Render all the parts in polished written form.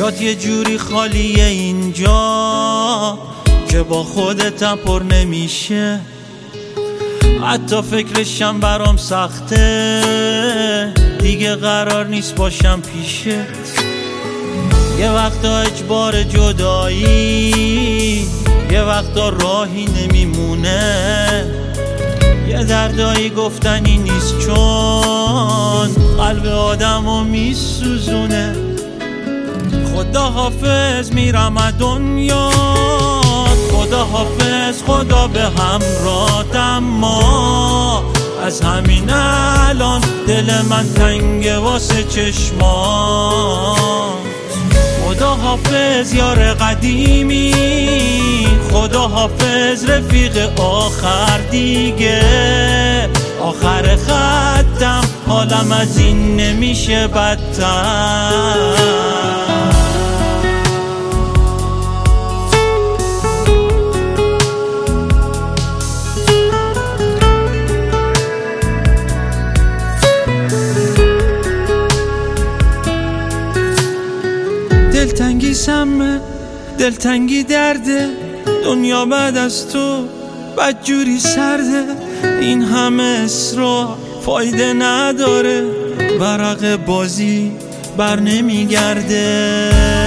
جات یه جوری خالیه اینجا که با خودتم پر نمیشه، حتی فکرشم برام سخته، دیگه قرار نیست باشم پیشت. یه وقتا اجبار جدایی، یه وقتا راهی نمیمونه، یه دردایی گفتنی نیست چون قلب آدمو میسوزونه. خدا حافظ میرم از دنیا، خدا حافظ خدا به همراهت، اما از همین الان دل من تنگه واسه چشمات. خدا حافظ یار قدیمی، خدا حافظ رفیق آخر دیگه، آخر خطم حالم از این نمیشه بدتر. دلتنگی سمه، دلتنگی درده، دنیا بعد از تو بدجوری سرده، این همه اصرار فایده نداره، ورق بازی بر نمیگرده.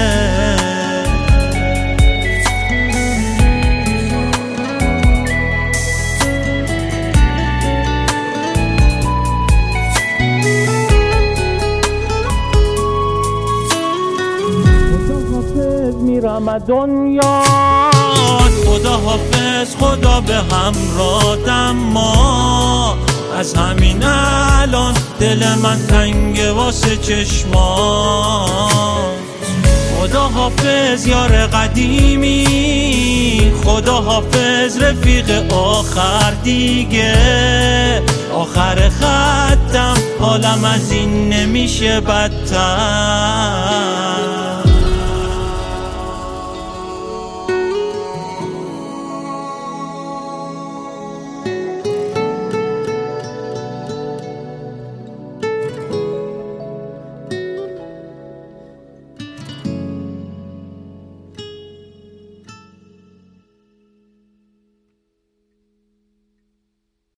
میرم از دنیا، خدا حافظ خدا به همراهت، اما از همین الان دل من تنگه واسه چشمات. خدا حافظ یار قدیمی، خدا حافظ رفیق آخر دیگه، آخر خطم حالم از این نمیشه بدتر.